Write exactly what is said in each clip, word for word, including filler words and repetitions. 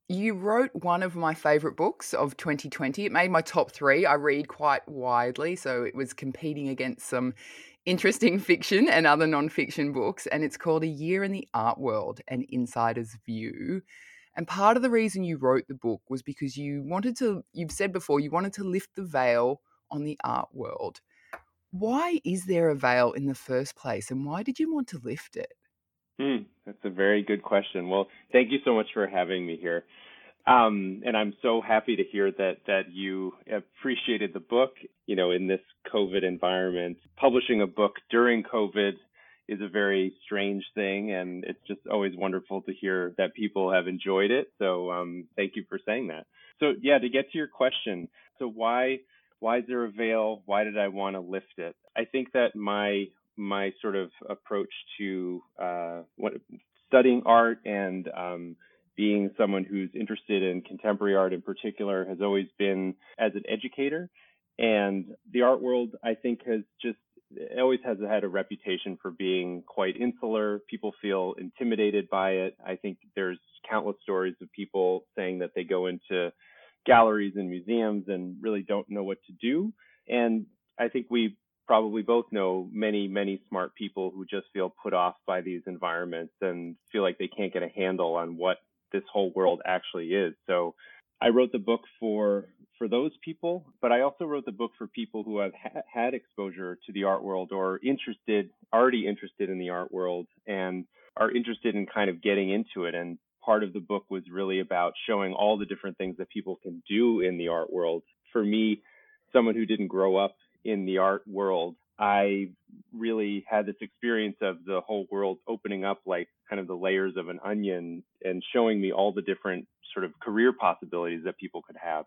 You wrote one of my favorite books of twenty twenty. It made my top three. I read quite widely, so it was competing against some interesting fiction and other nonfiction books, and it's called A Year in the Art World: An Insider's View. And part of the reason you wrote the book was because you wanted to, you've said before, you wanted to lift the veil on the art world. Why is there a veil in the first place, and why did you want to lift it? Hmm, that's a very good question. Well, thank you so much for having me here. Um, and I'm so happy to hear that that you appreciated the book. You know, in this COVID environment, publishing a book during COVID is a very strange thing, and it's just always wonderful to hear that people have enjoyed it. So, um, thank you for saying that. So, yeah, to get to your question, so why why is there a veil? Why did I want to lift it? I think that my my sort of approach to uh, what studying art and um, being someone who's interested in contemporary art in particular has always been as an educator. And the art world, I think, has just it always has had a reputation for being quite insular. People feel intimidated by it. I think there's countless stories of people saying that they go into galleries and museums and really don't know what to do. And I think we probably both know many, many smart people who just feel put off by these environments and feel like they can't get a handle on what this whole world actually is. So I wrote the book for for those people, but I also wrote the book for people who have ha- had exposure to the art world or interested, already interested in the art world and are interested in kind of getting into it. And part of the book was really about showing all the different things that people can do in the art world. For me, someone who didn't grow up in the art world, I really had this experience of the whole world opening up like kind of the layers of an onion and showing me all the different sort of career possibilities that people could have.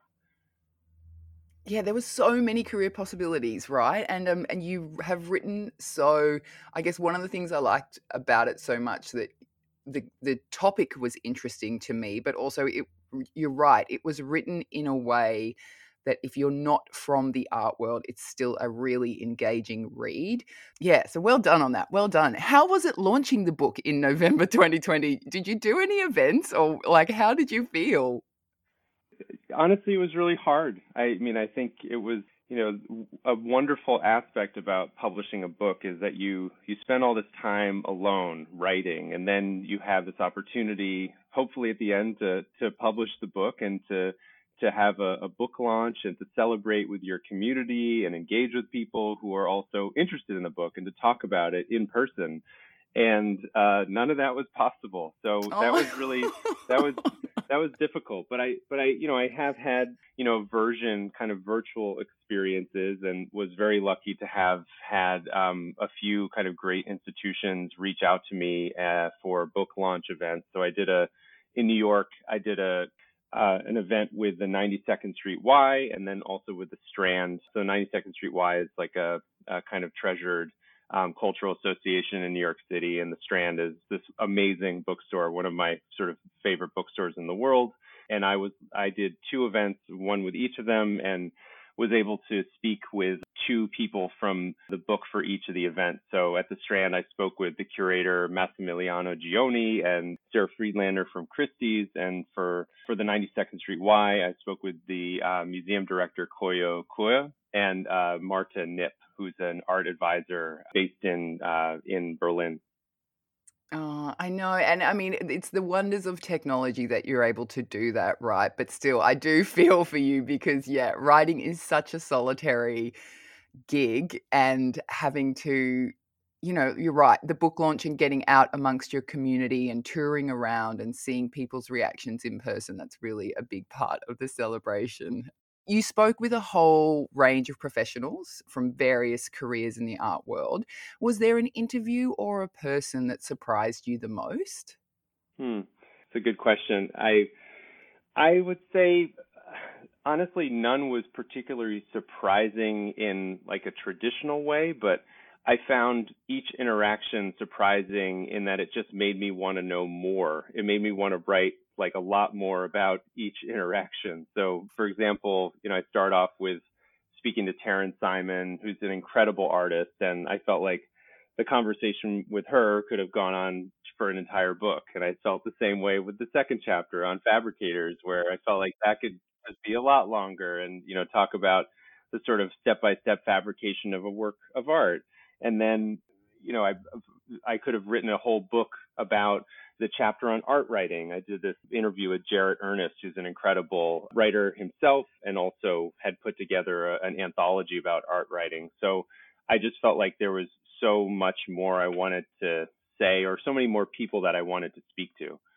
Yeah, there was so many career possibilities, right? And um, and you have written so. I guess one of the things I liked about it so much that the the topic was interesting to me, but also it. You're right. It was written in a way that if you're not from the art world, it's still a really engaging read. Yeah, so well done on that. Well done. How was it launching the book in November twenty twenty? Did you do any events or like how did you feel? Honestly, it was really hard. I mean, I think it was, you know, a wonderful aspect about publishing a book is that you you spend all this time alone writing, and then you have this opportunity, hopefully at the end, to to publish the book and to to have a, a book launch and to celebrate with your community and engage with people who are also interested in the book and to talk about it in person. And uh, none of that was possible. So that was really that was Oh. that was difficult. But I but I you know I have had you know version kind of virtual experiences and was very lucky to have had um, a few kind of great institutions reach out to me uh, for book launch events. So I did a in New York. I did a uh, an event with the ninety-second Street Y and then also with the Strand. So ninety-second Street Y is like a, a kind of treasured um, cultural association in New York City, and the Strand is this amazing bookstore, one of my sort of favorite bookstores in the world. And I was I did two events, one with each of them, and was able to speak with two people from the book for each of the events. So at the Strand, I spoke with the curator Massimiliano Gioni and Sarah Friedlander from Christie's, and for for the ninety-second Street Y, I spoke with the uh, museum director Koyo Kua and uh, Marta Nip, who's an art advisor based in uh, in Berlin. Oh, I know, and I mean, it's the wonders of technology that you're able to do that, right? But still, I do feel for you because, yeah, writing is such a solitary gig and having to, you know, you're right, the book launch and getting out amongst your community and touring around and seeing people's reactions in person, that's really a big part of the celebration. You spoke with a whole range of professionals from various careers in the art world. Was there an interview or a person that surprised you the most? Hmm, it's a good question. I I would say honestly, none was particularly surprising in like a traditional way, but I found each interaction surprising in that it just made me want to know more. It made me want to write like a lot more about each interaction. So, for example, you know, I start off with speaking to Taryn Simon, who's an incredible artist, and I felt like the conversation with her could have gone on for an entire book. And I felt the same way with the second chapter on fabricators, where I felt like that could just be a lot longer and, you know, talk about the sort of step-by-step fabrication of a work of art. And then, you know, I I could have written a whole book about the chapter on art writing. I did this interview with Jarrett Ernest, who's an incredible writer himself and also had put together a, an anthology about art writing. So I just felt like there was so much more I wanted to say, or so many more people that I wanted to speak to.